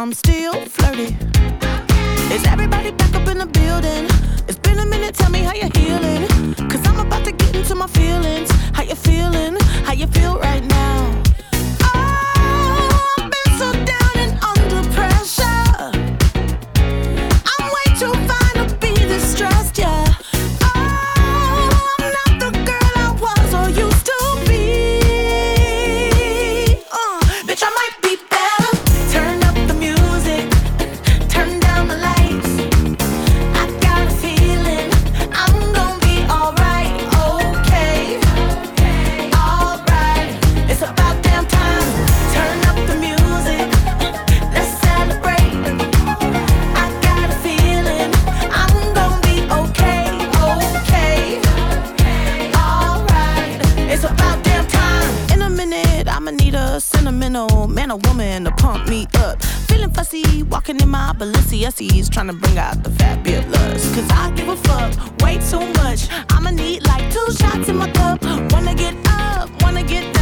I'm still flirty. Is everybody back up in the building? It's been a minute, tell me how you're healing. Cause I'm about to get into my feelings. How you feeling? How you feel right now? Oh, I've been so down and under pressure. I'm way too fine to be this stressed, yeah. Oh, I'm not the girl I was or used to be. Bitch, I might be better. Turn up the music, turn down the lights. I got a feeling I'm gonna be alright, okay. Alright, it's about damn time. Turn up the music, let's celebrate. I got a feeling I'm gonna be okay, okay. Alright, it's about damn time. In a minute, I'ma need a sentimental man or woman to pump me up. Feeling fussy, walking in my Balenciennes, trying to bring out the fabulous. Cause I give a fuck way too much. I'ma need like 2 shots in my cup. Wanna get up, wanna get